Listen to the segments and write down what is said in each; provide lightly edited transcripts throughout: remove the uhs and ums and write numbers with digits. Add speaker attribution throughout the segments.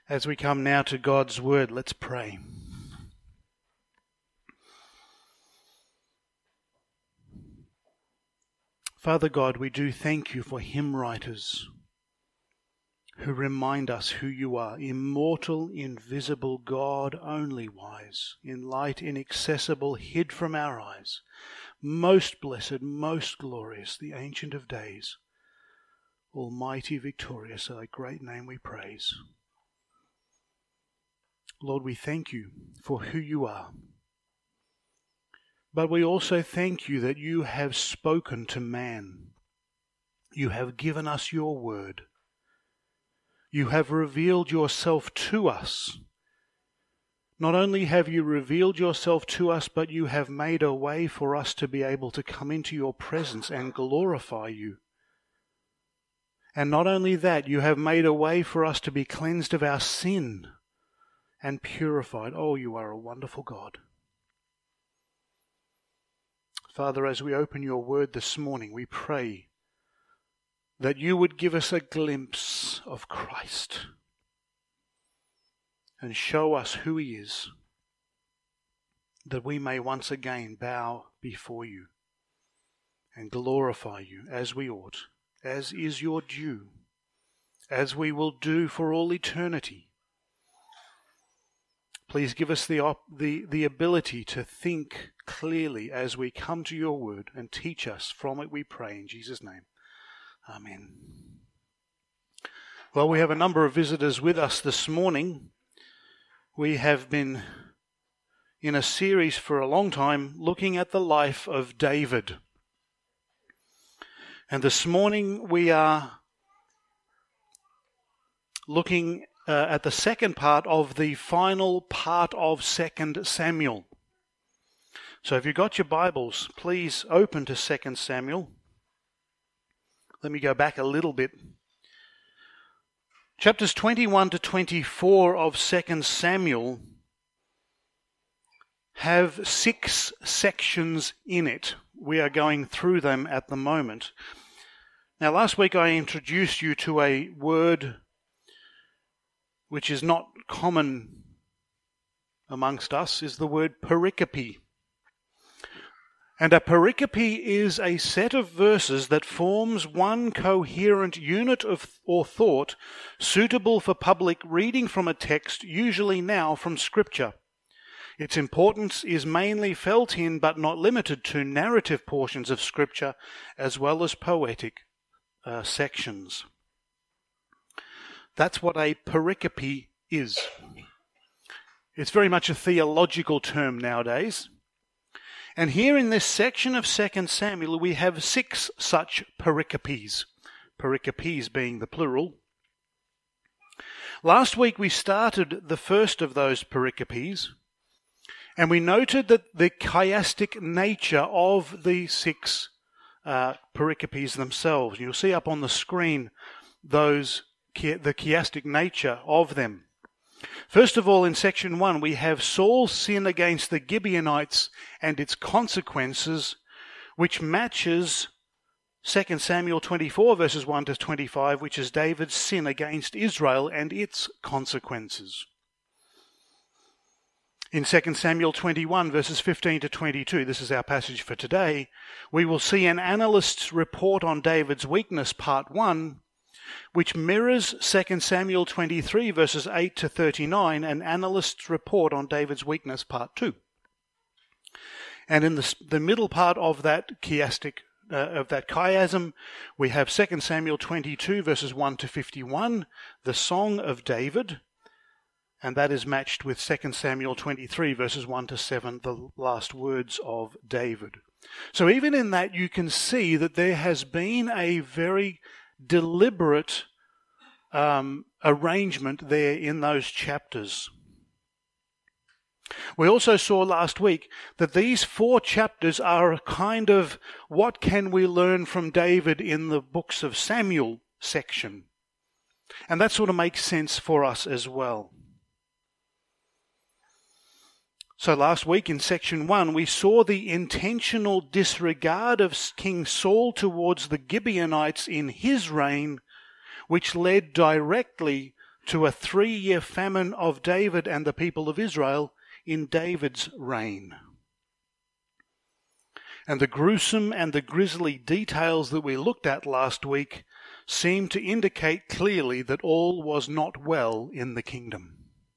Speaker 1: As we come now to God's Word, let's pray. Father God, we do thank you for hymn writers who remind us who you are, immortal, invisible God, only wise, in light inaccessible, hid from our eyes, most blessed, most glorious, the Ancient of Days, almighty, victorious, thy great name we praise. Lord, we thank you for who you are. But we also thank you that you have spoken to man. You have given us your word. You have revealed yourself to us. Not only have you revealed yourself to us, but you have made a way for us to be able to come into your presence and glorify you. And not only that, you have made a way for us to be cleansed of our sin and purified. Oh, you are a wonderful God. Father, as we open your word this morning, we pray that you would give us a glimpse of Christ and show us who he is, that we may once again bow before you and glorify you as we ought, as is your due, as we will do for all eternity. Please give us the ability to think clearly as we come to your word, and teach us from it, we pray in Jesus' name. Amen. Well, we have a number of visitors with us this morning. We have been in a series for a long time looking at the life of David. And this morning we are looking at the second part of the final part of 2 Samuel. So if you've got your Bibles, please open to 2 Samuel. Let me go back a little bit. Chapters 21 to 24 of 2 Samuel have 6 sections in it. We are going through them at the moment. Now, last week I introduced you to a word which is not common amongst us, is the word pericope. And a pericope is a set of verses that forms one coherent unit of or thought suitable for public reading from a text, usually now from Scripture. Its importance is mainly felt in, but not limited to, narrative portions of Scripture as well as poetic sections. That's what a pericope is. It's very much a theological term nowadays. And here in this section of 2 Samuel, we have 6 such pericopes. Pericopes being the plural. Last week we started the first of those pericopes, and we noted that the chiastic nature of the 6 pericopes themselves. You'll see up on the screen the chiastic nature of them. First of all, in section 1, we have Saul's sin against the Gibeonites and its consequences, which matches 2 Samuel 24, verses 1 to 25, which is David's sin against Israel and its consequences. In 2 Samuel 21, verses 15 to 22, this is our passage for today, we will see an analyst's report on David's weakness, part 1, which mirrors 2 Samuel 23, verses 8 to 39, an analyst's report on David's weakness, part 2. And in the middle part of that chiasm, we have 2 Samuel 22, verses 1 to 51, the Song of David, and that is matched with 2 Samuel 23, verses 1 to 7, the last words of David. So even in that, you can see that there has been a very deliberate arrangement there in those chapters. We also saw last week that these 4 chapters are a kind of what can we learn from David in the books of Samuel section. And that sort of makes sense for us as well. So last week in section 1, we saw the intentional disregard of King Saul towards the Gibeonites in his reign, which led directly to a 3-year famine of David and the people of Israel in David's reign. And the gruesome and the grisly details that we looked at last week seem to indicate clearly that all was not well in the kingdom.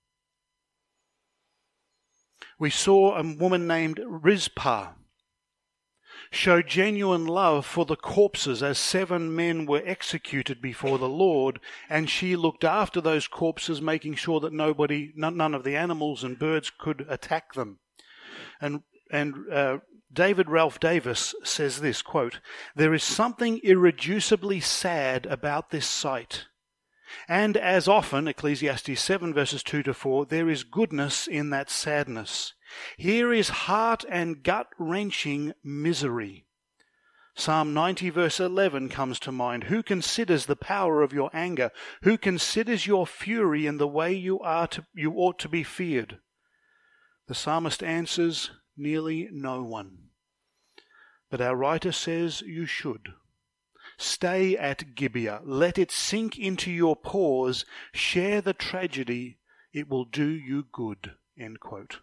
Speaker 1: We saw a woman named Rizpah show genuine love for the corpses as 7 men were executed before the Lord, and she looked after those corpses, making sure that none of the animals and birds could attack them. And David Ralph Davis says this, quote, "There is something irreducibly sad about this sight. And as often, Ecclesiastes 7 verses 2-4, there is goodness in that sadness. Here is heart and gut-wrenching misery." Psalm 90 verse 11 comes to mind. "Who considers the power of your anger? Who considers your fury and the way you ought to be feared?" The psalmist answers, nearly no one. But our writer says you should. Stay at Gibeah. Let it sink into your pores. Share the tragedy. It will do you good. End quote.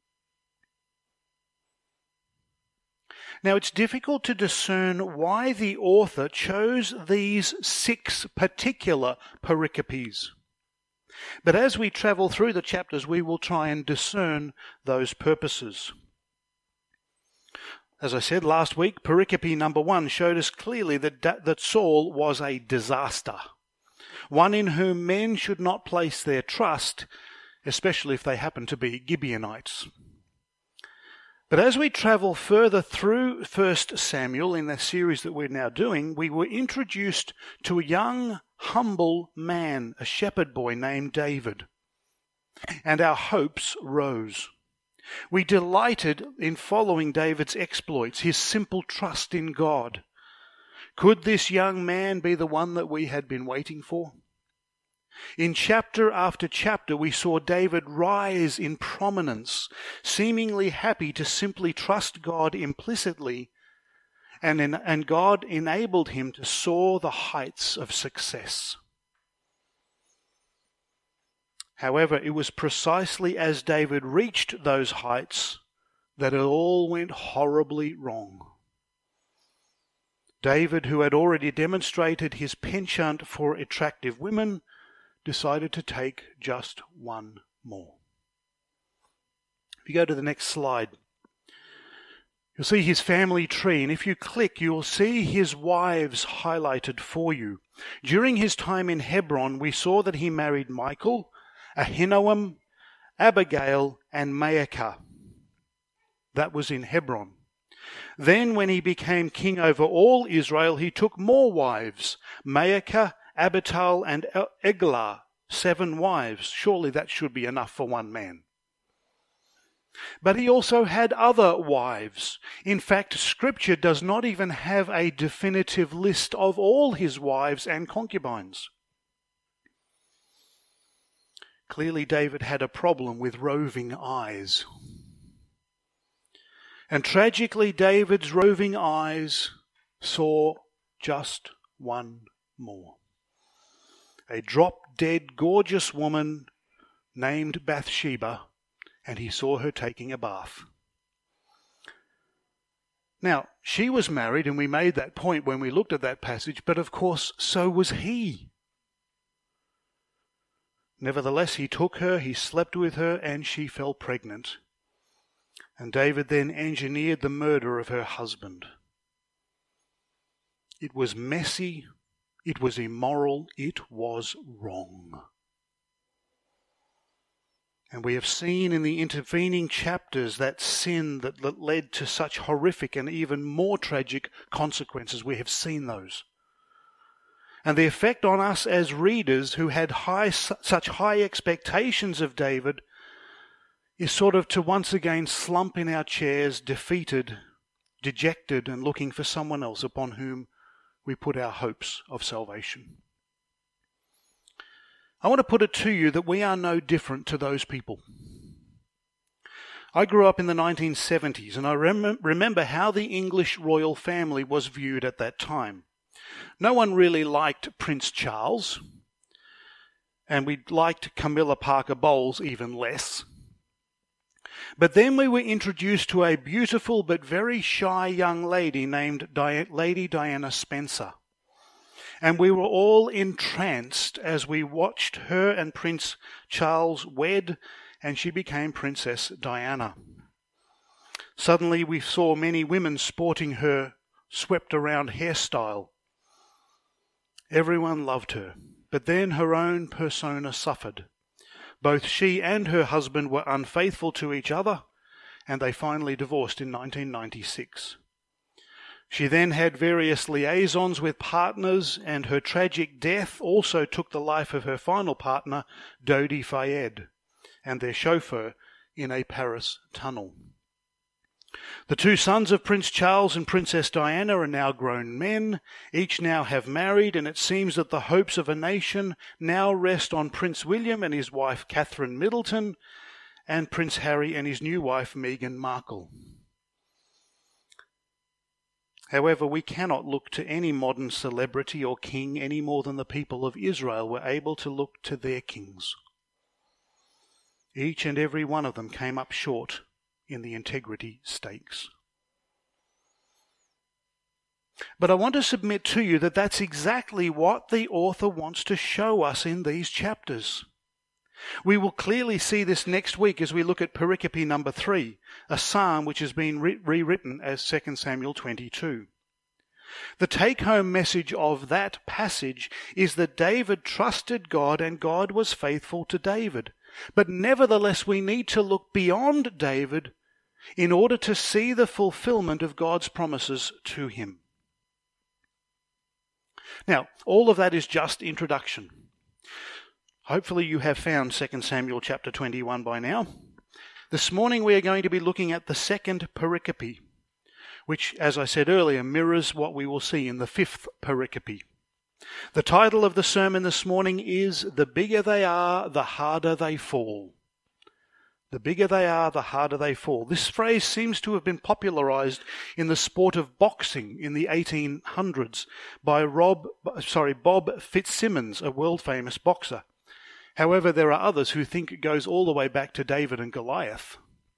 Speaker 1: Now, it's difficult to discern why the author chose these 6 particular pericopes. But as we travel through the chapters, we will try and discern those purposes. As I said last week, pericope number 1 showed us clearly that Saul was a disaster, one in whom men should not place their trust, especially if they happen to be Gibeonites. But as we travel further through 1 Samuel in the series that we're now doing, we were introduced to a young, humble man, a shepherd boy named David, and our hopes rose. We delighted in following David's exploits, his simple trust in God. Could this young man be the one that we had been waiting for? In chapter after chapter, we saw David rise in prominence, seemingly happy to simply trust God implicitly, and God enabled him to soar the heights of success. However, it was precisely as David reached those heights that it all went horribly wrong. David, who had already demonstrated his penchant for attractive women, decided to take just one more. If you go to the next slide, you'll see his family tree, and if you click, you'll see his wives highlighted for you. During his time in Hebron, we saw that he married Michal, Ahinoam, Abigail, and Maacah. That was in Hebron. Then when he became king over all Israel, he took more wives, Maacah, Abital, and Eglah, 7 wives. Surely that should be enough for one man. But he also had other wives. In fact, Scripture does not even have a definitive list of all his wives and concubines. Clearly, David had a problem with roving eyes. And tragically, David's roving eyes saw just one more. A drop-dead, gorgeous woman named Bathsheba, and he saw her taking a bath. Now, she was married, and we made that point when we looked at that passage, but of course, so was he. Nevertheless, he took her, he slept with her, and she fell pregnant. And David then engineered the murder of her husband. It was messy, it was immoral, it was wrong. And we have seen in the intervening chapters that sin that led to such horrific and even more tragic consequences. We have seen those. And the effect on us as readers who had such high expectations of David is sort of to once again slump in our chairs, defeated, dejected, and looking for someone else upon whom we put our hopes of salvation. I want to put it to you that we are no different to those people. I grew up in the 1970s, and I remember how the English royal family was viewed at that time. No one really liked Prince Charles, and we liked Camilla Parker Bowles even less. But then we were introduced to a beautiful but very shy young lady named Lady Diana Spencer. And we were all entranced as we watched her and Prince Charles wed, and she became Princess Diana. Suddenly we saw many women sporting her swept-around hairstyle. Everyone loved her, but then her own persona suffered. Both she and her husband were unfaithful to each other, and they finally divorced in 1996. She then had various liaisons with partners, and her tragic death also took the life of her final partner, Dodi Fayed, and their chauffeur in a Paris tunnel. The two sons of Prince Charles and Princess Diana are now grown men. Each now have married, and it seems that the hopes of a nation now rest on Prince William and his wife Catherine Middleton, and Prince Harry and his new wife Meghan Markle. However, we cannot look to any modern celebrity or king any more than the people of Israel were able to look to their kings. Each and every one of them came up short in the integrity stakes. But I want to submit to you that that's exactly what the author wants to show us in these chapters. We will clearly see this next week as we look at pericope number 3, a psalm which has been rewritten as 2 Samuel 22. The take-home message of that passage is that David trusted God and God was faithful to David. But nevertheless, we need to look beyond David in order to see the fulfillment of God's promises to him. Now, all of that is just introduction. Hopefully you have found 2 Samuel chapter 21 by now. This morning we are going to be looking at the second pericope, which, as I said earlier, mirrors what we will see in the fifth pericope. The title of the sermon this morning is "The Bigger They Are, the Harder They Fall." The bigger they are, the harder they fall. This phrase seems to have been popularized in the sport of boxing in the 1800s by Bob Fitzsimmons, a world-famous boxer. However, there are others who think it goes all the way back to David and Goliath.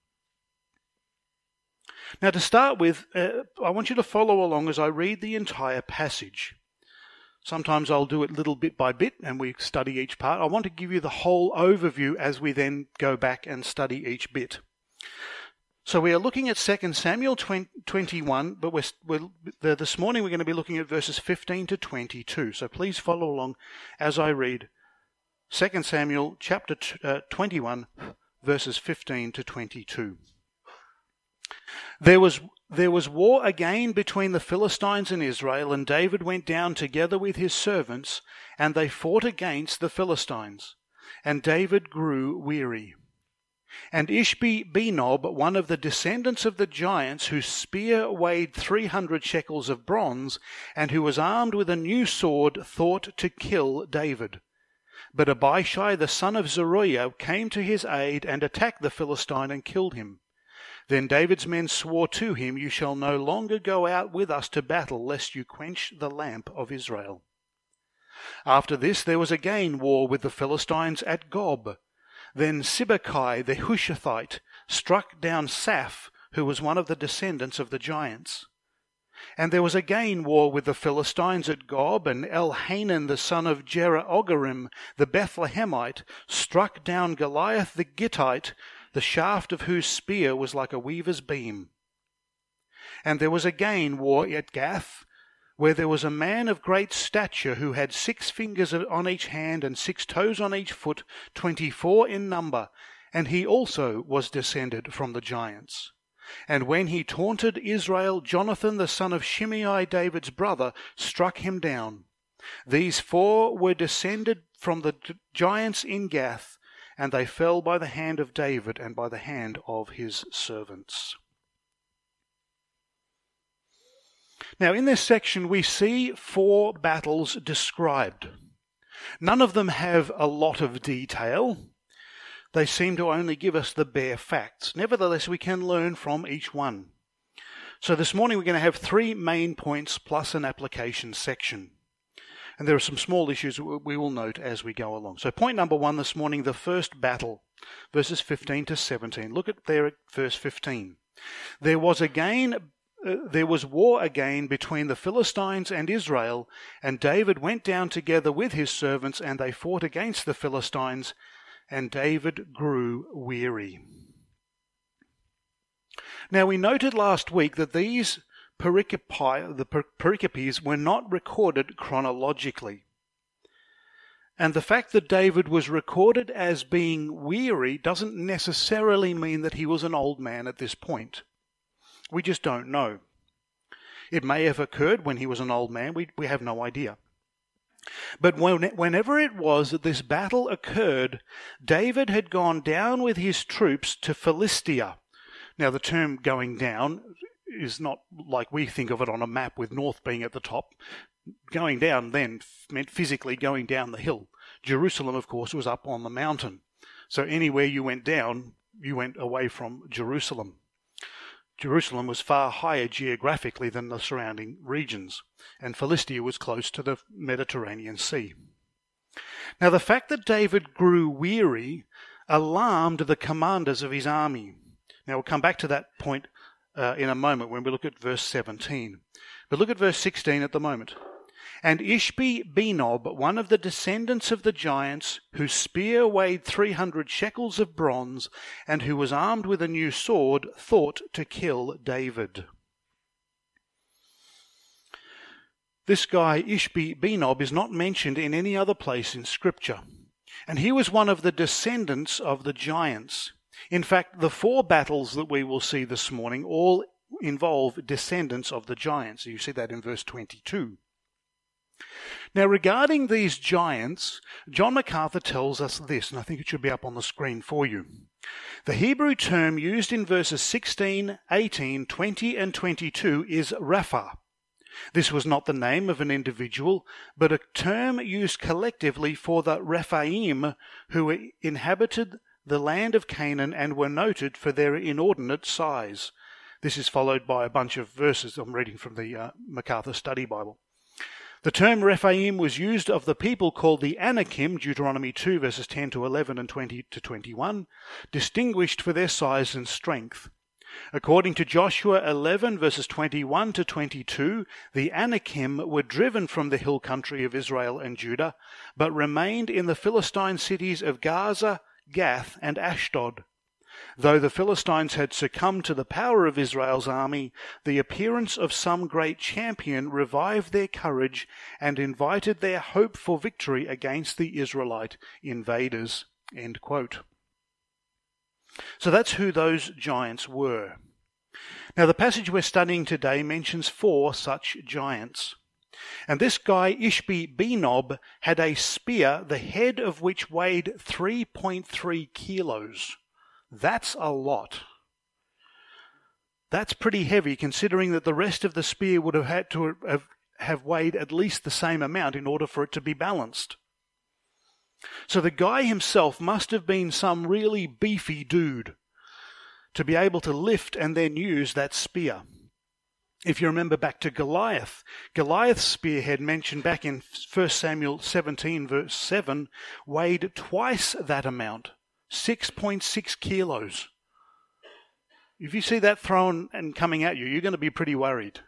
Speaker 1: Now, to start with, I want you to follow along as I read the entire passage. Sometimes I'll do it little bit by bit and we study each part. I want to give you the whole overview as we then go back and study each bit. So we are looking at 2 Samuel 21, but this morning we're going to be looking at verses 15 to 22. So please follow along as I read 2 Samuel chapter 21, verses 15 to 22. There was war again between the Philistines and Israel, and David went down together with his servants, and they fought against the Philistines. And David grew weary. And Ishbi-Benob, one of the descendants of the giants, whose spear weighed 300 shekels of bronze, and who was armed with a new sword, thought to kill David. But Abishai the son of Zeruiah came to his aid and attacked the Philistine and killed him. Then David's men swore to him, "You shall no longer go out with us to battle, lest you quench the lamp of Israel." After this there was again war with the Philistines at Gob. Then Sibbecai the Hushathite struck down Saph, who was one of the descendants of the giants. And there was again war with the Philistines at Gob, and Elhanan the son of Jerah-Ogarim the Bethlehemite struck down Goliath the Gittite, the shaft of whose spear was like a weaver's beam. And there was again war at Gath, where there was a man of great stature who had 6 fingers on each hand and 6 toes on each foot, 24 in number, and he also was descended from the giants. And when he taunted Israel, Jonathan the son of Shimei, David's brother, struck him down. These 4 were descended from the giants in Gath, and they fell by the hand of David and by the hand of his servants. Now, in this section, we see 4 battles described. None of them have a lot of detail. They seem to only give us the bare facts. Nevertheless, we can learn from each one. So this morning, we're going to have 3 main points plus an application section. And there are some small issues we will note as we go along. So point number 1 this morning, the first battle, verses 15 to 17. Look at there at verse 15. There was war again between the Philistines and Israel, and David went down together with his servants, and they fought against the Philistines, and David grew weary. Now we noted last week that these pericopes were not recorded chronologically. And the fact that David was recorded as being weary doesn't necessarily mean that he was an old man at this point. We just don't know. It may have occurred when he was an old man. We have no idea. But whenever it was that this battle occurred, David had gone down with his troops to Philistia. Now, the term going down is not like we think of it on a map with north being at the top. Going down then meant physically going down the hill. Jerusalem, of course, was up on the mountain. So anywhere you went down, you went away from Jerusalem. Jerusalem was far higher geographically than the surrounding regions, and Philistia was close to the Mediterranean Sea. Now, the fact that David grew weary alarmed the commanders of his army. Now, we'll come back to that point in a moment when we look at verse 17. But look at verse 16 at the moment. And Ishbi-Benob, one of the descendants of the giants, whose spear weighed 300 shekels of bronze, and who was armed with a new sword, thought to kill David. This guy, Ishbi-Benob, is not mentioned in any other place in Scripture. And he was one of the descendants of the giants. In fact, the 4 battles that we will see this morning all involve descendants of the giants. You see that in verse 22. Now, regarding these giants, John MacArthur tells us this, and I think it should be up on the screen for you. The Hebrew term used in verses 16, 18, 20, and 22 is Rapha. This was not the name of an individual, but a term used collectively for the Rephaim who inhabited the land of Canaan and were noted for their inordinate size. This is followed by a bunch of verses I'm reading from the MacArthur Study Bible. The term Rephaim was used of the people called the Anakim, Deuteronomy 2 verses 10 to 11 and 20 to 21, distinguished for their size and strength. According to Joshua 11 verses 21 to 22, the Anakim were driven from the hill country of Israel and Judah, but remained in the Philistine cities of Gaza, Gath, and Ashdod. Though the Philistines had succumbed to the power of Israel's army, the appearance of some great champion revived their courage and invited their hope for victory against the Israelite invaders. End quote. So that's who those giants were. Now, the passage we're studying today mentions 4 such giants. And this guy, Ishbi-Benob, had a spear, the head of which weighed 3.3 kilos. That's a lot. That's pretty heavy, considering that the rest of the spear would have had to have weighed at least the same amount in order for it to be balanced. So the guy himself must have been some really beefy dude to be able to lift and then use that spear. If you remember back to Goliath, Goliath's spearhead mentioned back in 1 Samuel 17 verse 7 weighed twice that amount, 6.6 kilos. If you see that thrown and coming at you, you're going to be pretty worried.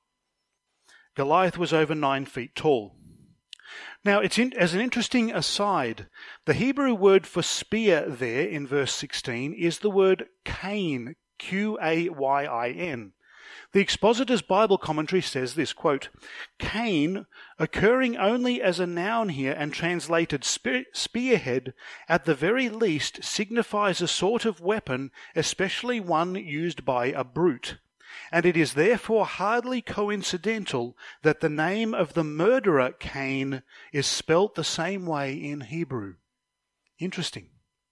Speaker 1: Goliath was over 9 feet tall. Now, as an interesting aside, the Hebrew word for spear there in verse 16 is the word Cain, Q-A-Y-I-N. The Expositor's Bible Commentary says this, quote, Cain, occurring only as a noun here and translated spearhead, at the very least signifies a sort of weapon, especially one used by a brute. And it is therefore hardly coincidental that the name of the murderer, Cain, is spelt the same way in Hebrew. Interesting.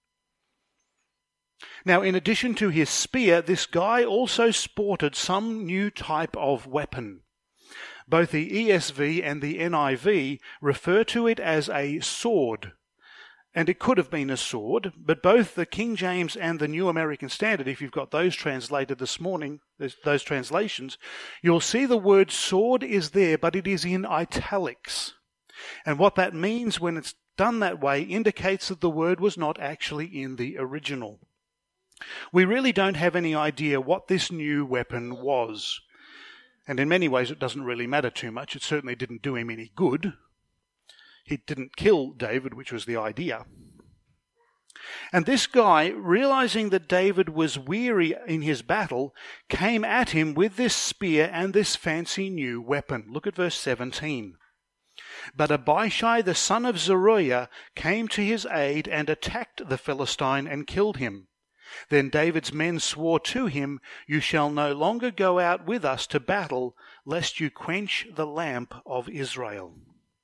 Speaker 1: Now, in addition to his spear, this guy also sported some new type of weapon. Both the ESV and the NIV refer to it as a sword. And it could have been a sword, but both the King James and the New American Standard, if you've got those translated this morning, those translations, you'll see the word sword is there, but it is in italics. And what that means when it's done that way indicates that the word was not actually in the original. We really don't have any idea what this new weapon was. And in many ways it doesn't really matter too much. It certainly didn't do him any good. He didn't kill David, which was the idea. And this guy, realizing that David was weary in his battle, came at him with this spear and this fancy new weapon. Look at verse 17. But Abishai the son of Zeruiah came to his aid and attacked the Philistine and killed him. Then David's men swore to him, "You shall no longer go out with us to battle, lest you quench the lamp of Israel."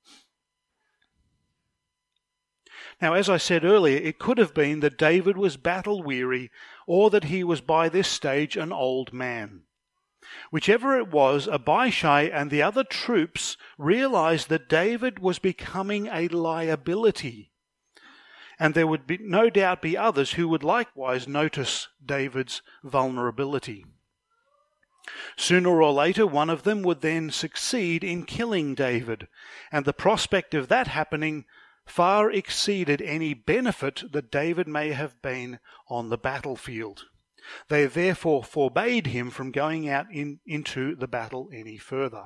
Speaker 1: Now, as I said earlier, it could have been that David was battle-weary, or that he was by this stage an old man. Whichever it was, Abishai and the other troops realized that David was becoming a liability. And there would be no doubt be others who would likewise notice David's vulnerability. Sooner or later, one of them would then succeed in killing David, and the prospect of that happening far exceeded any benefit that David may have been on the battlefield. They therefore forbade him from going out into the battle any further.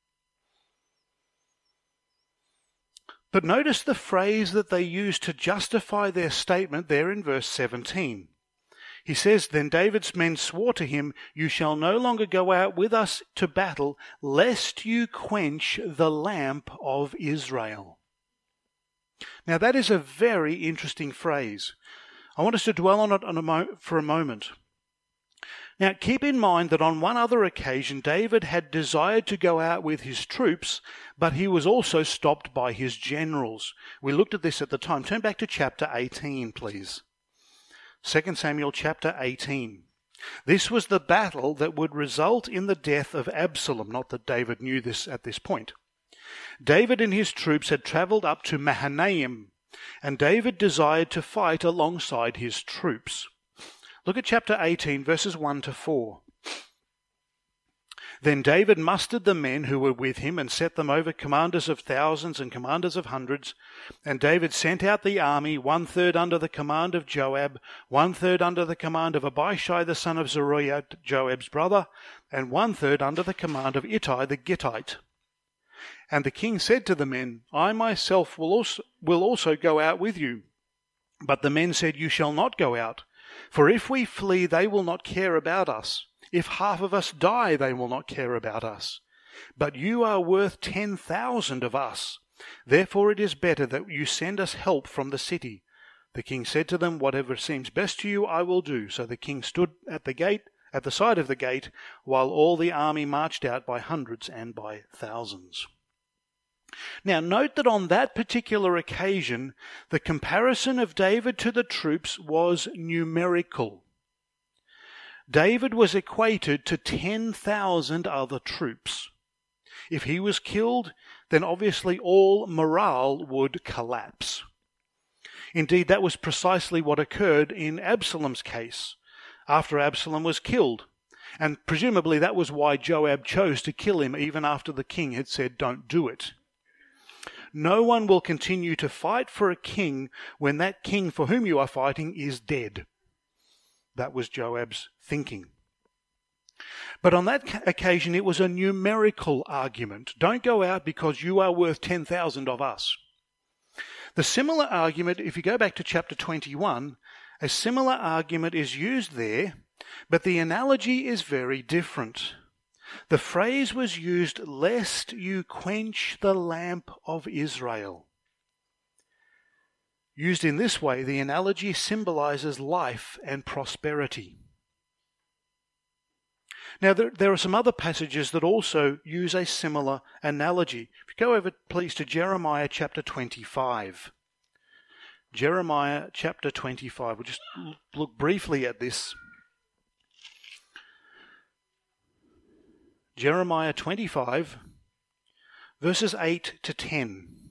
Speaker 1: But notice the phrase that they used to justify their statement there in verse 17. He says, "Then David's men swore to him, 'You shall no longer go out with us to battle, lest you quench the lamp of Israel.'" Now that is a very interesting phrase. I want us to dwell on it for a moment. Now keep in mind that on one other occasion David had desired to go out with his troops, but he was also stopped by his generals. We looked at this at the time. Turn back to chapter 18, please. 2 Samuel chapter 18. This was the battle that would result in the death of Absalom. Not that David knew this at this point. David and his troops had travelled up to Mahanaim, and David desired to fight alongside his troops. Look at chapter 18, verses 1 to 4. Then David mustered the men who were with him and set them over commanders of thousands and commanders of hundreds. And David sent out the army, 1/3 under the command of Joab, 1/3 under the command of Abishai the son of Zeruiah, Joab's brother, and 1/3 under the command of Ittai the Gittite. And the king said to the men, "I myself will also go out with you." But the men said, "You shall not go out. For if we flee, they will not care about us. If half of us die, they will not care about us. But you are worth 10,000 of us. Therefore it is better that you send us help from the city." The king said to them, "Whatever seems best to you, I will do." So the king stood at the side of the gate, while all the army marched out by hundreds and by thousands. Now note that on that particular occasion, the comparison of David to the troops was numerical. David was equated to 10,000 other troops. If he was killed, then obviously all morale would collapse. Indeed, that was precisely what occurred in Absalom's case, after Absalom was killed. And presumably that was why Joab chose to kill him even after the king had said, "Don't do it." No one will continue to fight for a king when that king for whom you are fighting is dead. That was Joab's thinking. But on that occasion, it was a numerical argument. Don't go out because you are worth 10,000 of us. The similar argument, if you go back to chapter 21, a similar argument is used there, but the analogy is very different. The phrase was used, "lest you quench the lamp of Israel." Used in this way, the analogy symbolizes life and prosperity. Now, there are some other passages that also use a similar analogy. If you go over, please, to Jeremiah chapter 25. Jeremiah chapter 25. We'll just look briefly at this. Jeremiah 25, verses 8 to 10.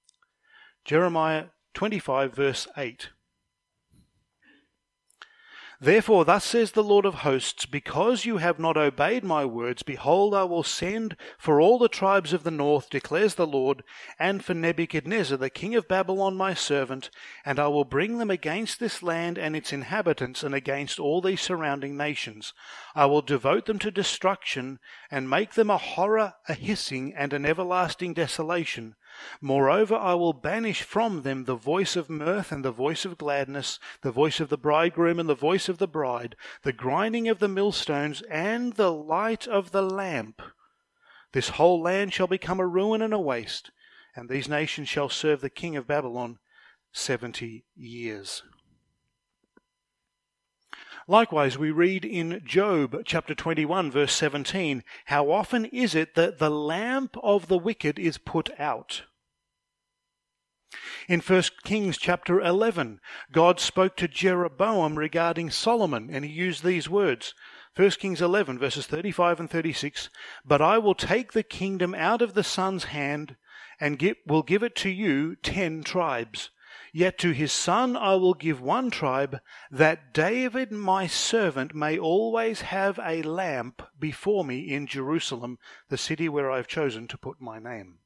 Speaker 1: Jeremiah 25, verse 8. Therefore, thus says the Lord of hosts, because you have not obeyed my words, behold, I will send for all the tribes of the north, declares the Lord, and for Nebuchadnezzar, the king of Babylon, my servant, and I will bring them against this land and its inhabitants, and against all these surrounding nations. I will devote them to destruction, and make them a horror, a hissing, and an everlasting desolation. Moreover, I will banish from them the voice of mirth and the voice of gladness, the voice of the bridegroom and the voice of the bride, the grinding of the millstones and the light of the lamp. This whole land shall become a ruin and a waste, and these nations shall serve the king of Babylon 70 years. Likewise, we read in Job chapter 21, verse 17, how often is it that the lamp of the wicked is put out? In 1 Kings chapter 11, God spoke to Jeroboam regarding Solomon, and he used these words. 1 Kings 11, verses 35 and 36, "But I will take the kingdom out of the son's hand, and will give it to you 10 tribes. Yet to his son I will give 1 tribe, that David my servant may always have a lamp before me in Jerusalem, the city where I have chosen to put my name."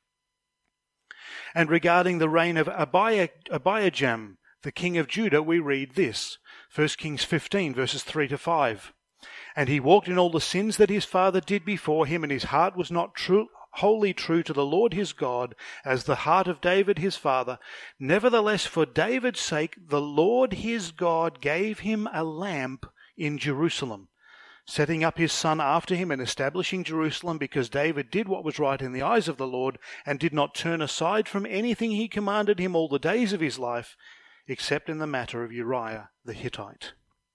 Speaker 1: And regarding the reign of Abijam, the king of Judah, we read this, 1 Kings 15, verses 3 to 5. "And he walked in all the sins that his father did before him, and his heart was not wholly true to the Lord his God, as the heart of David his father. Nevertheless, for David's sake, the Lord his God gave him a lamp in Jerusalem, setting up his son after him and establishing Jerusalem, because David did what was right in the eyes of the Lord, and did not turn aside from anything he commanded him all the days of his life, except in the matter of Uriah the Hittite."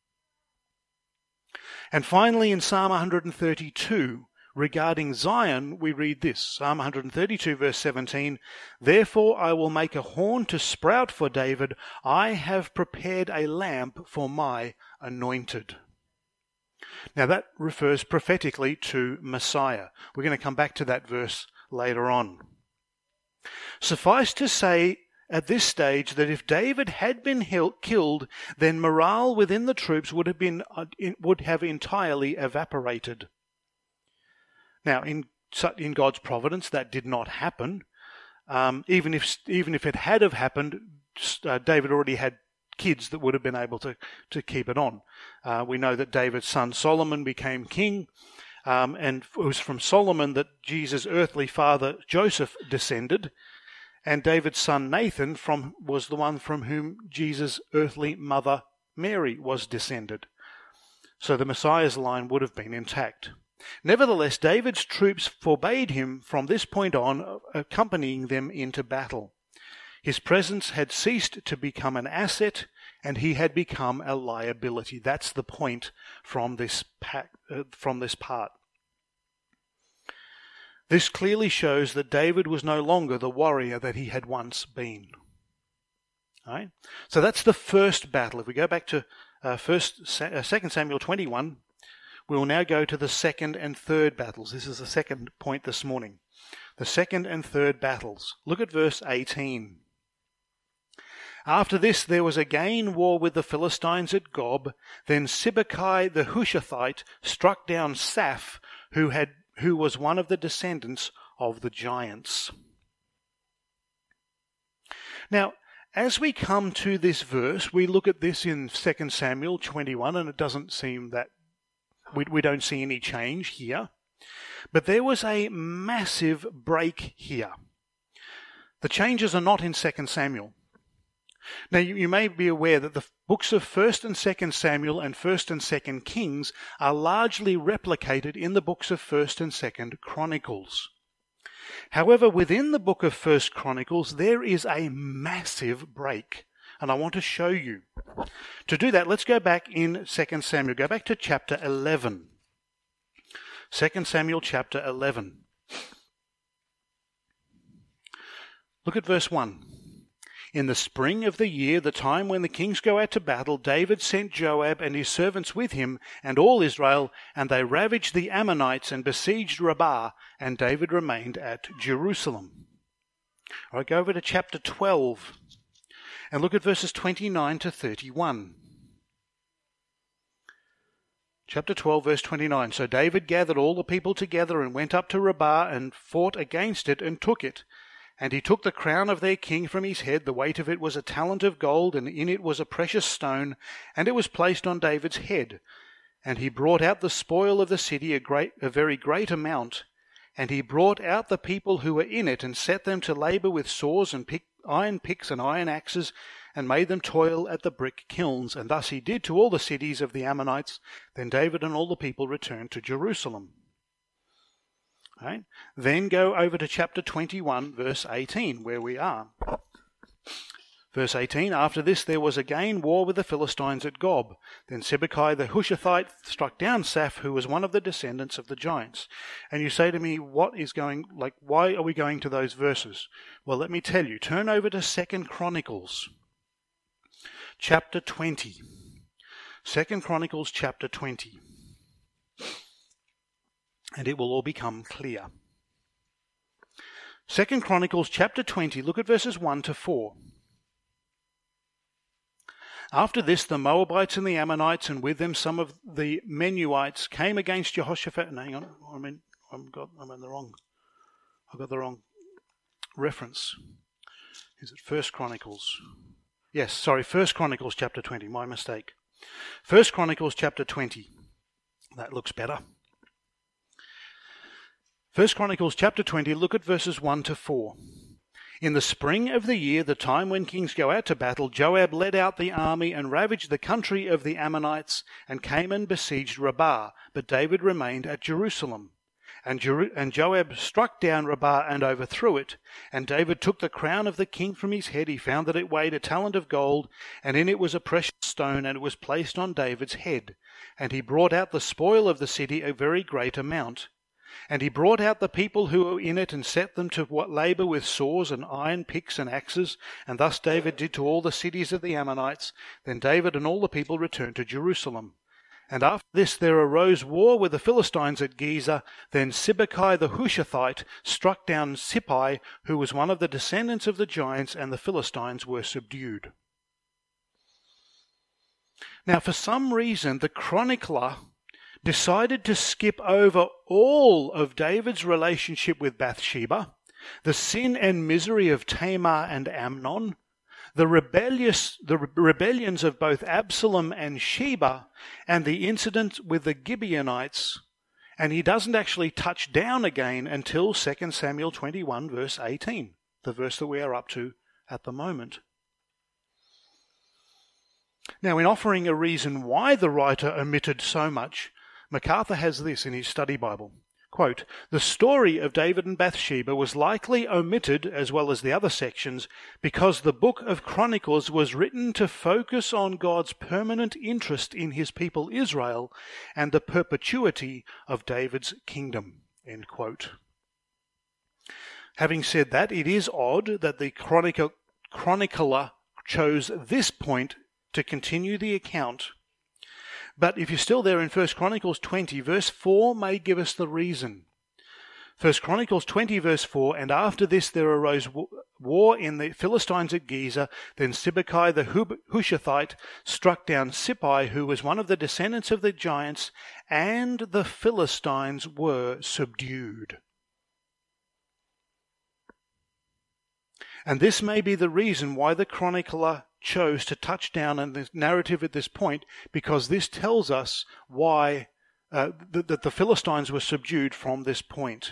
Speaker 1: And finally, in Psalm 132, regarding Zion, we read this, Psalm 132, verse 17, "Therefore I will make a horn to sprout for David. I have prepared a lamp for my anointed." Now that refers prophetically to Messiah. We're going to come back to that verse later on. Suffice to say at this stage that if David had been killed, then morale within the troops would have entirely evaporated. Now, in God's providence, that did not happen. Even if it had have happened, David already had kids that would have been able to keep it on. We know that David's son Solomon became king, and it was from Solomon that Jesus' earthly father Joseph descended, and David's son Nathan was the one from whom Jesus' earthly mother Mary was descended. So the Messiah's line would have been intact. Nevertheless, David's troops forbade him from this point on accompanying them into battle. His presence had ceased to become an asset, and he had become a liability. That's the point from this part. This clearly shows that David was no longer the warrior that he had once been. All right? So that's the first battle. If we go back to 2 Samuel 21, we will now go to the second and third battles. This is the second point this morning. The second and third battles. Look at verse 18. "After this there was again war with the Philistines at Gob. Then Sibbecai the Hushathite struck down Saph, who was one of the descendants of the giants." Now, as we come to this verse, we look at this in 2 Samuel 21, and it doesn't seem that we don't see any change here. But there was a massive break here. The changes are not in 2 Samuel. Now, you may be aware that the books of 1 and 2 Samuel and 1 and 2 Kings are largely replicated in the books of 1 and 2 Chronicles. However, within the book of 1 Chronicles, there is a massive break, and I want to show you. To do that, let's go back in 2 Samuel. Go back to chapter 11. 2 Samuel chapter 11. Look at verse 1. "In the spring of the year, the time when the kings go out to battle, David sent Joab and his servants with him and all Israel, and they ravaged the Ammonites and besieged Rabbah, and David remained at Jerusalem." All right, go over to chapter 12 and look at verses 29 to 31. Chapter 12, verse 29. So David gathered all the people together and went up to Rabbah and fought against it and took it. And he took the crown of their king from his head. The weight of it was a talent of gold, and in it was a precious stone, and it was placed on David's head. And he brought out the spoil of the city, a very great amount. And he brought out the people who were in it, and set them to labour with saws and iron picks and iron axes, and made them toil at the brick kilns. And thus he did to all the cities of the Ammonites. Then David and all the people returned to Jerusalem. Right? Then go over to chapter 21, verse 18, where we are. Verse 18, after this there was again war with the Philistines at Gob. Then Sibbecai the Hushathite struck down Saph, who was one of the descendants of the giants. And you say to me, why are we going to those verses? Well, let me tell you. Turn over to 2 Chronicles, chapter 20. 2 Chronicles, chapter 20. And it will all become clear. 2 Chronicles chapter 20, look at verses 1 to 4. After this, the Moabites and the Ammonites, and with them some of the Menuites, came against Jehoshaphat. Hang on, I've got the wrong reference. Is it 1 Chronicles? Yes, sorry, 1 Chronicles chapter 20, my mistake. 1 Chronicles chapter 20. That looks better. 1 Chronicles chapter 20, look at verses 1 to 4. In the spring of the year, the time when kings go out to battle, Joab led out the army and ravaged the country of the Ammonites and came and besieged Rabbah, but David remained at Jerusalem. And Joab struck down Rabbah and overthrew it. And David took the crown of the king from his head. He found that it weighed a talent of gold, and in it was a precious stone, and it was placed on David's head. And he brought out the spoil of the city, a very great amount. And he brought out the people who were in it and set them to labour with saws and iron picks and axes. And thus David did to all the cities of the Ammonites. Then David and all the people returned to Jerusalem. And after this there arose war with the Philistines at Gezer. Then Sibbecai the Hushathite struck down Sippai, who was one of the descendants of the giants, and the Philistines were subdued. Now, for some reason, the chronicler decided to skip over all of David's relationship with Bathsheba, the sin and misery of Tamar and Amnon, the rebellions of both Absalom and Sheba, and the incident with the Gibeonites, and he doesn't actually touch down again until 2 Samuel 21, verse 18, the verse that we are up to at the moment. Now, in offering a reason why the writer omitted so much, MacArthur has this in his study Bible. Quote, the story of David and Bathsheba was likely omitted, as well as the other sections, because the book of Chronicles was written to focus on God's permanent interest in his people Israel and the perpetuity of David's kingdom. End quote. Having said that, it is odd that the chronicler chose this point to continue the account. But if you're still there in 1 Chronicles 20, verse 4 may give us the reason. 1 Chronicles 20, verse 4, and after this there arose war in the Philistines at Gezer. Then Sibbecai the Hushathite struck down Sippai, who was one of the descendants of the giants, and the Philistines were subdued. And this may be the reason why the chronicler chose to touch down on the narrative at this point, because this tells us why that the Philistines were subdued from this point.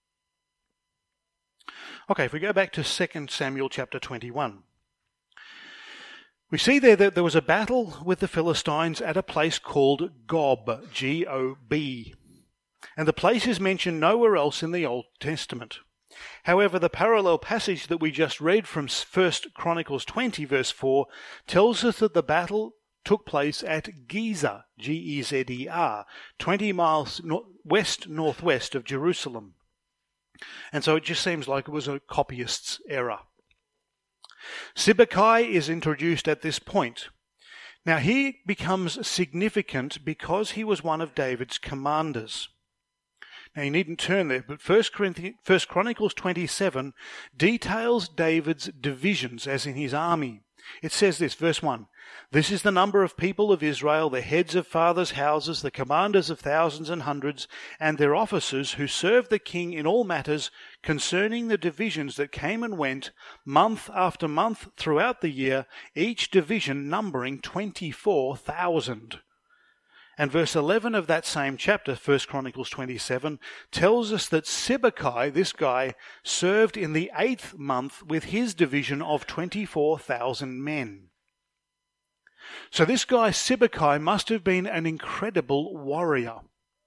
Speaker 1: Okay, if we go back to 2 Samuel chapter 21, we see there that there was a battle with the Philistines at a place called Gob, G-O-B, and the place is mentioned nowhere else in the Old Testament. However, the parallel passage that we just read from 1 Chronicles 20, verse 4, tells us that the battle took place at Gezer, G-E-Z-E-R, 20 miles west-northwest of Jerusalem. And so it just seems like it was a copyist's error. Sibbecai is introduced at this point. Now, he becomes significant because he was one of David's commanders. Now, you needn't turn there, but 1 Chronicles 27 details David's divisions, as in his army. It says this, verse 1, "This is the number of people of Israel, the heads of fathers' houses, the commanders of thousands and hundreds, and their officers who served the king in all matters concerning the divisions that came and went, month after month throughout the year, each division numbering 24,000. And verse 11 of that same chapter, 1 Chronicles 27, tells us that Sibbecai, this guy, served in the 8th month with his division of 24,000 men. So this guy Sibbecai must have been an incredible warrior,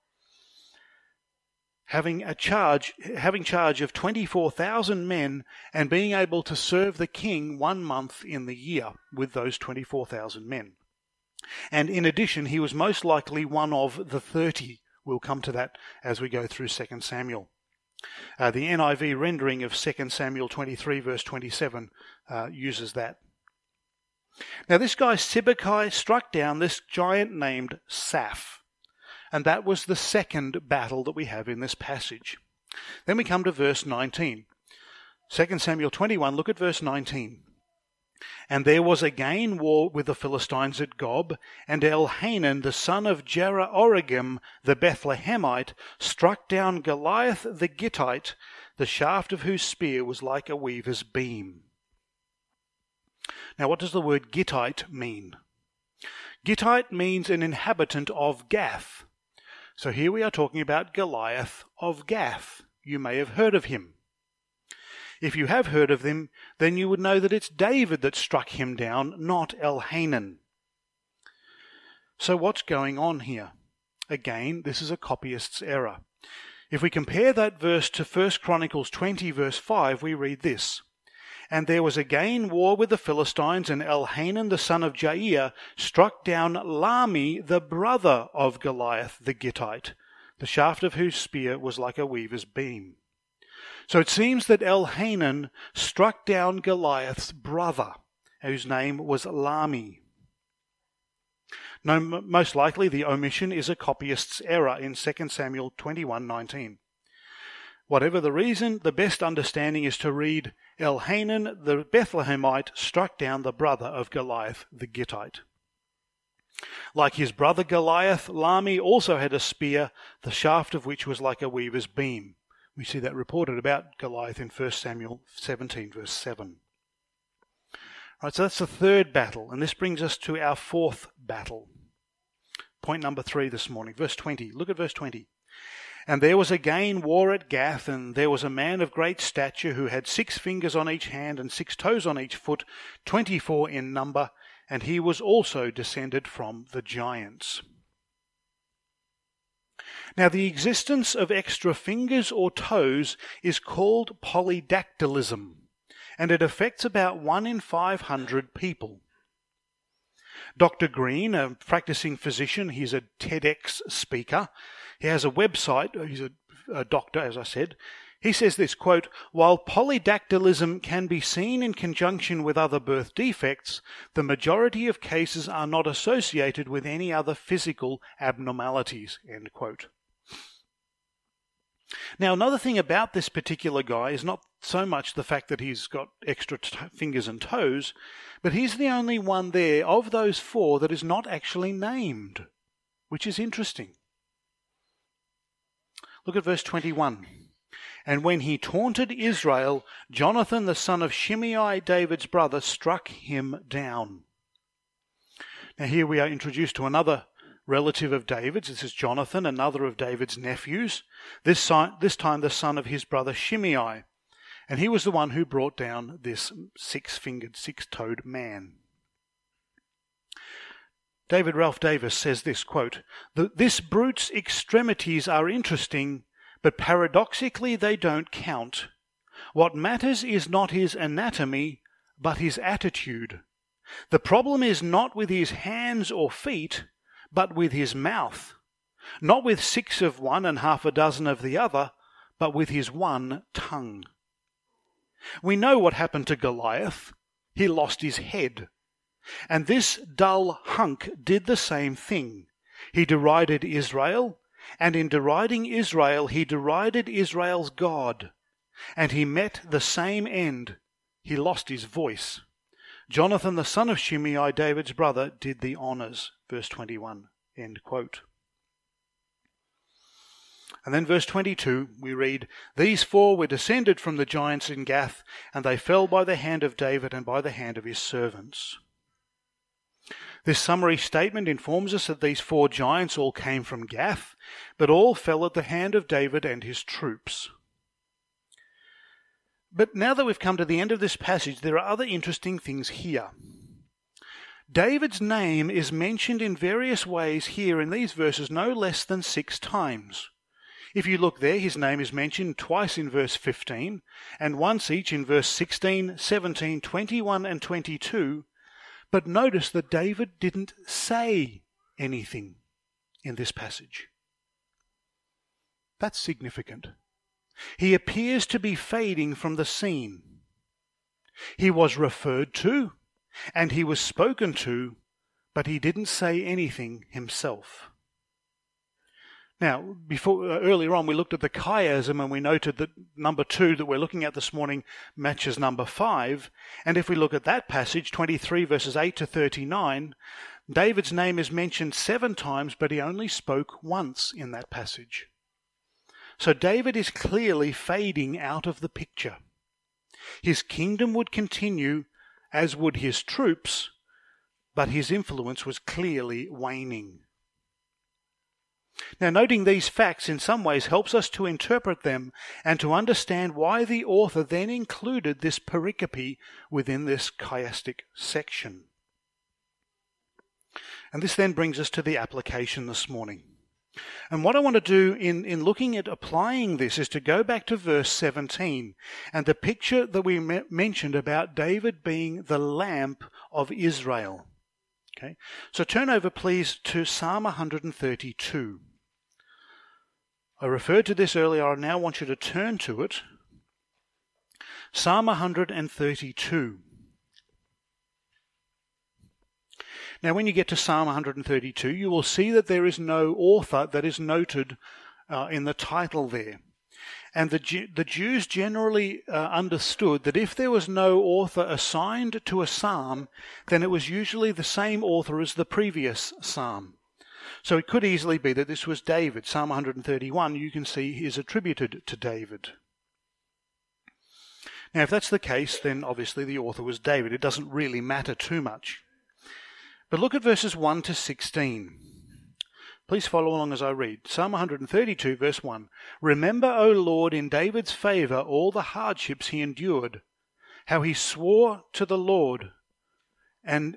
Speaker 1: having charge of 24,000 men and being able to serve the king 1 month in the year with those 24,000 men. And in addition, he was most likely one of the 30. We'll come to that as we go through 2 Samuel. The NIV rendering of 2 Samuel 23 verse 27 uses that. Now this guy Sibbecai struck down this giant named Saph. And that was the second battle that we have in this passage. Then we come to verse 19. 2 Samuel 21, look at verse 19. "And there was again war with the Philistines at Gob, and Elhanan, the son of Jerah-oregim, the Bethlehemite, struck down Goliath the Gittite, the shaft of whose spear was like a weaver's beam." Now, what does the word Gittite mean? Gittite means an inhabitant of Gath. So here we are talking about Goliath of Gath. You may have heard of him. If you have heard of him, then you would know that it's David that struck him down, not Elhanan. So what's going on here? Again, this is a copyist's error. If we compare that verse to 1 Chronicles 20 verse 5, we read this. "And there was again war with the Philistines, and Elhanan the son of Jair struck down Lahmi, the brother of Goliath the Gittite, the shaft of whose spear was like a weaver's beam." So it seems that Elhanan struck down Goliath's brother, whose name was Lahmi. No, most likely the omission is a copyist's error in 2 Samuel 21:19. Whatever the reason, the best understanding is to read, "Elhanan the Bethlehemite struck down the brother of Goliath the Gittite." Like his brother Goliath, Lahmi also had a spear, the shaft of which was like a weaver's beam. We see that reported about Goliath in 1 Samuel 17 verse 7. Right, so that's the third battle, and this brings us to our fourth battle. Point number 3 this morning, verse 20. Look at verse 20. "And there was again war at Gath, and there was a man of great stature who had 6 fingers on each hand and 6 toes on each foot, 24 in number, and he was also descended from the giants." Now, the existence of extra fingers or toes is called polydactylism, and it affects about 1 in 500 people. Dr. Green, a practicing physician, he's a TEDx speaker. He has a website. He's a doctor, as I said. He says this, quote, "While polydactylism can be seen in conjunction with other birth defects, the majority of cases are not associated with any other physical abnormalities," end quote. Now, another thing about this particular guy is not so much the fact that he's got extra fingers and toes, but he's the only one there of those 4 that is not actually named, which is interesting. Look at verse 21. "And when he taunted Israel, Jonathan the son of Shimei, David's brother, struck him down." Now here we are introduced to another relative of David's. This is Jonathan, another of David's nephews, this time the son of his brother Shimei. And he was the one who brought down this 6-fingered, 6-toed man. David Ralph Davis says this, quote, "This brute's extremities are interesting, but paradoxically they don't count. What matters is not his anatomy, but his attitude. The problem is not with his hands or feet, but with his mouth. Not with 6 of one and half a dozen of the other, but with his one tongue." We know what happened to Goliath. He lost his head. And this dull hunk did the same thing. He derided Israel, and in deriding Israel, he derided Israel's God. And he met the same end. He lost his voice. Jonathan, the son of Shimei, David's brother, did the honours. Verse 21, end quote. And then verse 22, we read, These four were descended from the giants in Gath, and they fell by the hand of David and by the hand of his servants. This summary statement informs us that these four giants all came from Gath, but all fell at the hand of David and his troops. But now that we've come to the end of this passage, there are other interesting things here. David's name is mentioned in various ways here in these verses no less than 6 times. If you look there, his name is mentioned twice in verse 15, and once each in verse 16, 17, 21, and 22. But notice that David didn't say anything in this passage. That's significant. He appears to be fading from the scene. He was referred to, and he was spoken to, but he didn't say anything himself. Now, earlier on we looked at the chiasm and we noted that number 2 that we're looking at this morning matches number 5. And if we look at that passage, 23 verses 8 to 39, David's name is mentioned 7 times, but he only spoke once in that passage. So David is clearly fading out of the picture. His kingdom would continue, as would his troops, but his influence was clearly waning. Now, noting these facts in some ways helps us to interpret them and to understand why the author then included this pericope within this chiastic section. And this then brings us to the application this morning. And what I want to do in looking at applying this is to go back to verse 17 and the picture that we mentioned about David being the lamp of Israel. Okay, so turn over please to Psalm 132. I referred to this earlier, I now want you to turn to it. Psalm 132. Now when you get to Psalm 132, you will see that there is no author that is noted in the title there. And the Jews generally understood that if there was no author assigned to a psalm, then it was usually the same author as the previous psalm. So it could easily be that this was David. Psalm 131, you can see, is attributed to David. Now if that's the case, then obviously the author was David. It doesn't really matter too much. But look at verses 1 to 16. Please follow along as I read. Psalm 132, verse 1. Remember, O Lord, in David's favour all the hardships he endured, how he swore to the Lord and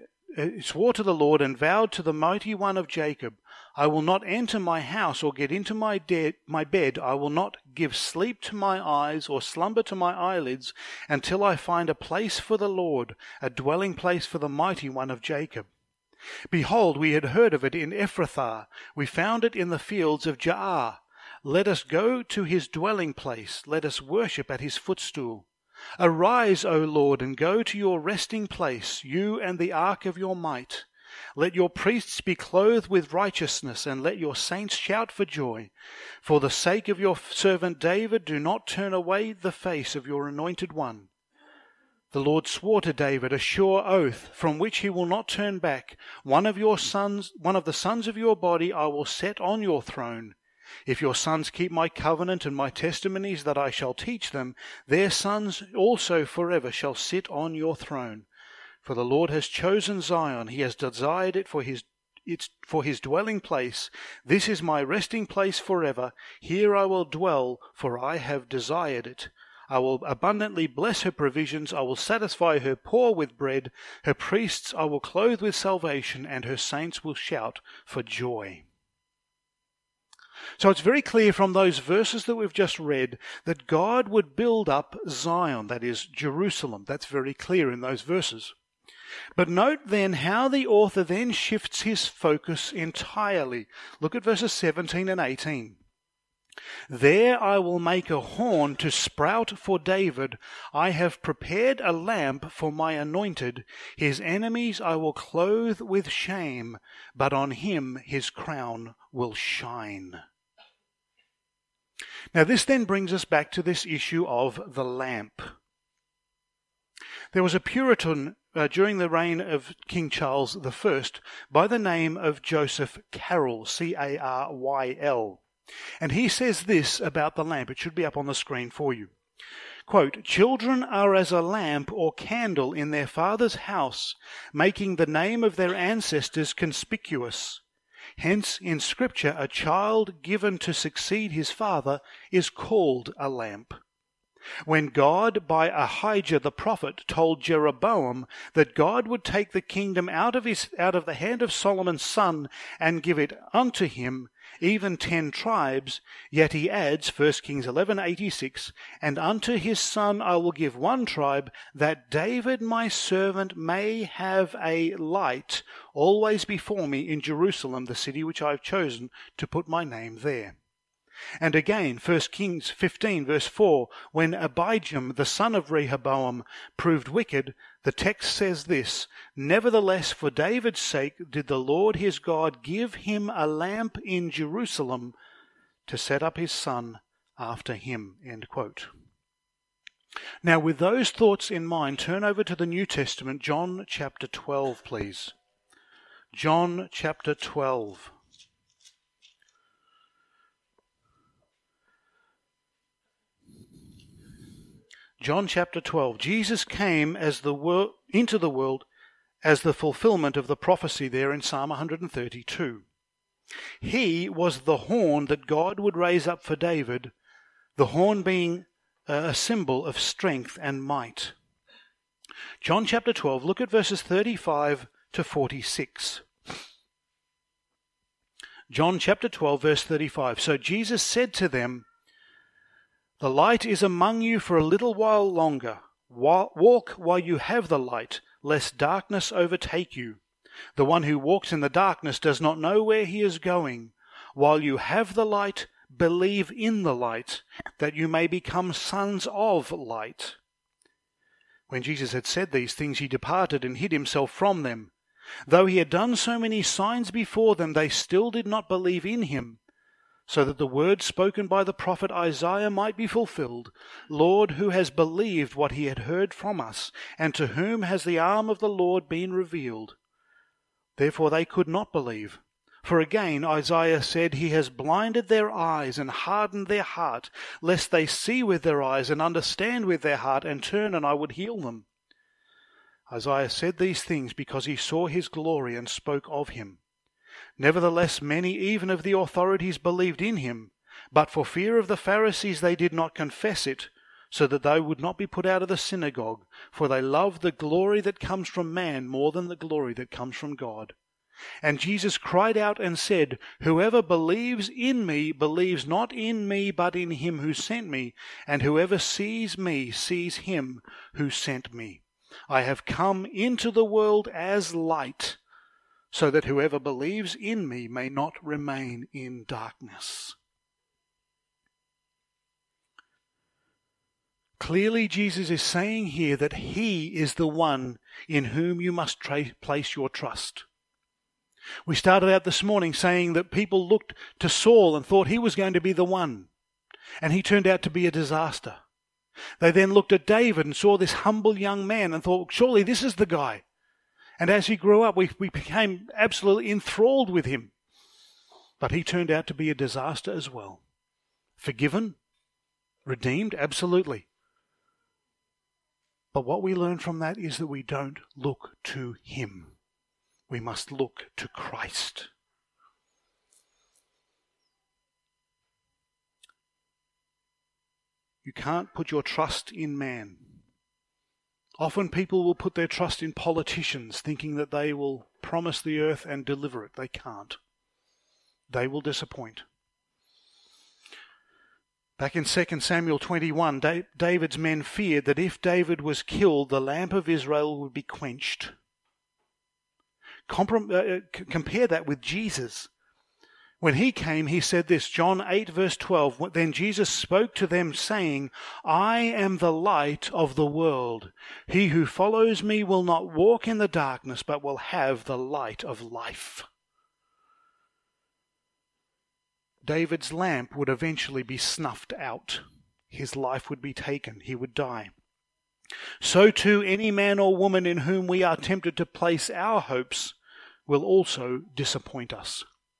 Speaker 1: vowed to the mighty one of Jacob, I will not enter my house or get into my bed. I will not give sleep to my eyes or slumber to my eyelids until I find a place for the Lord, a dwelling place for the mighty one of Jacob. Behold, we had heard of it in Ephrathah. We found it in the fields of Jaar. Let us go to his dwelling place. Let us worship at his footstool. Arise, O Lord, and go to your resting place, you and the ark of your might. Let your priests be clothed with righteousness, and let your saints shout for joy. For the sake of your servant David, do not turn away the face of your anointed one. The Lord swore to David a sure oath, from which he will not turn back. One of the sons of your body I will set on your throne. If your sons keep my covenant and my testimonies that I shall teach them, their sons also forever shall sit on your throne. For the Lord has chosen Zion, he has desired it for his dwelling place. This is my resting place forever. Here I will dwell, for I have desired it. I will abundantly bless her provisions. I will satisfy her poor with bread. Her priests I will clothe with salvation, and her saints will shout for joy. So it's very clear from those verses that we've just read that God would build up Zion, that is Jerusalem. That's very clear in those verses. But note then how the author then shifts his focus entirely. Look at verses 17 and 18. There I will make a horn to sprout for David. I have prepared a lamp for my anointed. His enemies I will clothe with shame, but on him his crown will shine. Now this then brings us back to this issue of the lamp. There was a Puritan during the reign of King Charles I by the name of Joseph Carroll, Caryl. And he says this about the lamp. It should be up on the screen for you. Quote, "Children are as a lamp or candle in their father's house, making the name of their ancestors conspicuous. Hence, in Scripture, a child given to succeed his father is called a lamp. When God, by Ahijah the prophet, told Jeroboam that God would take the kingdom out of the hand of Solomon's son and give it unto him, even 10 tribes, yet he adds, 1 Kings 11:86, and unto his son I will give 1 tribe, that David my servant may have a light always before me in Jerusalem, the city which I have chosen to put my name there." And again, 1 Kings 15, verse 4, when Abijam, the son of Rehoboam, proved wicked, the text says this, "Nevertheless, for David's sake did the Lord his God give him a lamp in Jerusalem to set up his son after him." End quote. Now, with those thoughts in mind, turn over to the New Testament, John chapter 12, please. John chapter 12. John chapter 12. Jesus came into the world as the fulfillment of the prophecy there in Psalm 132. He was the horn that God would raise up for David, the horn being a symbol of strength and might. John chapter 12, look at verses 35 to 46. John chapter 12, verse 35. "So Jesus said to them, The light is among you for a little while longer. Walk while you have the light, lest darkness overtake you. The one who walks in the darkness does not know where he is going. While you have the light, believe in the light, that you may become sons of light." When Jesus had said these things, he departed and hid himself from them. Though he had done so many signs before them, they still did not believe in him. So that the word spoken by the prophet Isaiah might be fulfilled, "Lord, who has believed what he had heard from us, and to whom has the arm of the Lord been revealed?" Therefore they could not believe. For again Isaiah said, "He has blinded their eyes and hardened their heart, lest they see with their eyes and understand with their heart and turn, and I would heal them." Isaiah said these things because he saw his glory and spoke of him. Nevertheless, many even of the authorities believed in him, but for fear of the Pharisees they did not confess it, so that they would not be put out of the synagogue, for they loved the glory that comes from man more than the glory that comes from God. And Jesus cried out and said, "Whoever believes in me believes not in me, but in him who sent me, and whoever sees me sees him who sent me. I have come into the world as light, so that whoever believes in me may not remain in darkness." Clearly, Jesus is saying here that he is the one in whom you must place your trust. We started out this morning saying that people looked to Saul and thought he was going to be the one, and he turned out to be a disaster. They then looked at David and saw this humble young man and thought, surely this is the guy. And as he grew up, we became absolutely enthralled with him. But he turned out to be a disaster as well. Forgiven? Redeemed? Absolutely. But what we learn from that is that we don't look to him. We must look to Christ. You can't put your trust in man. Often people will put their trust in politicians, thinking that they will promise the earth and deliver it. They can't. They will disappoint. Back in 2 Samuel 21, David's men feared that if David was killed, the lamp of Israel would be quenched. Compare that with Jesus. When he came, he said this, John 8 verse 12, "Then Jesus spoke to them, saying, I am the light of the world. He who follows me will not walk in the darkness, but will have the light of life." David's lamp would eventually be snuffed out. His life would be taken. He would die. so too any man or woman in whom we are tempted to place our hopes will also disappoint us.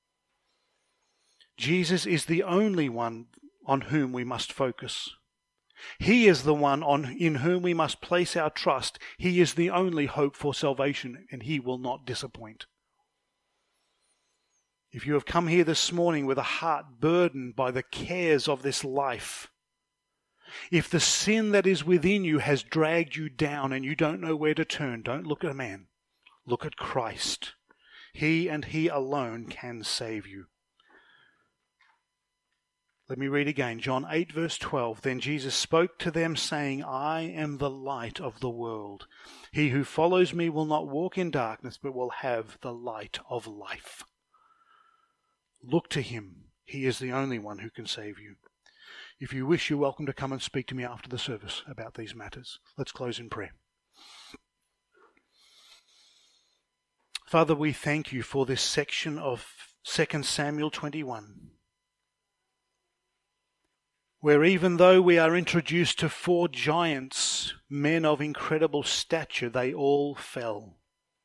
Speaker 1: Jesus is the only one on whom we must focus. He is the one in whom we must place our trust. He is the only hope for salvation, and he will not disappoint. If you have come here this morning with a heart burdened by the cares of this life, if the sin that is within you has dragged you down and you don't know where to turn, don't look at a man. Look at Christ. He and he alone can save you. Let me read again. John 8 verse 12. Then Jesus spoke to them, saying, I am the light of the world. He who follows me will not walk in darkness, but will have the light of life. Look to him. He is the only one who can save you. If you wish, you're welcome to come and speak to me after the service about these matters. Let's close in prayer. Father, we thank you for this section of 2 Samuel 21. Where even though we are introduced to 4 giants, men of incredible stature, they all fell.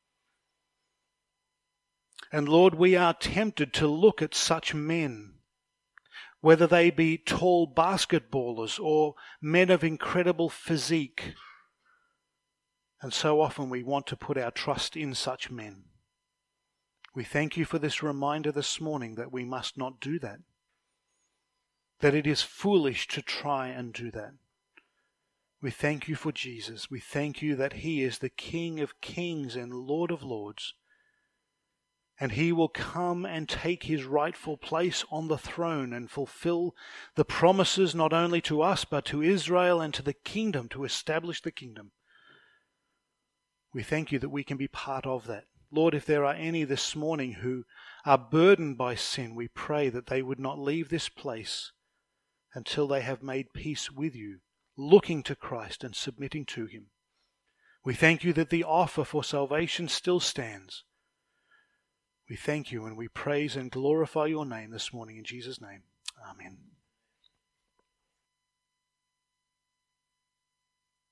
Speaker 1: And Lord, we are tempted to look at such men, whether they be tall basketballers or men of incredible physique. And so often we want to put our trust in such men. We thank you for this reminder this morning that we must not do that. That it is foolish to try and do that. We thank you for Jesus. We thank you that he is the King of kings and Lord of lords. And he will come and take his rightful place on the throne and fulfill the promises not only to us but to Israel and to the kingdom, to establish the kingdom. We thank you that we can be part of that. Lord, if there are any this morning who are burdened by sin, we pray that they would not leave this place until they have made peace with you, looking to Christ and submitting to him. We thank you that the offer for salvation still stands. We thank you and we praise and glorify your name this morning in Jesus' name. Amen.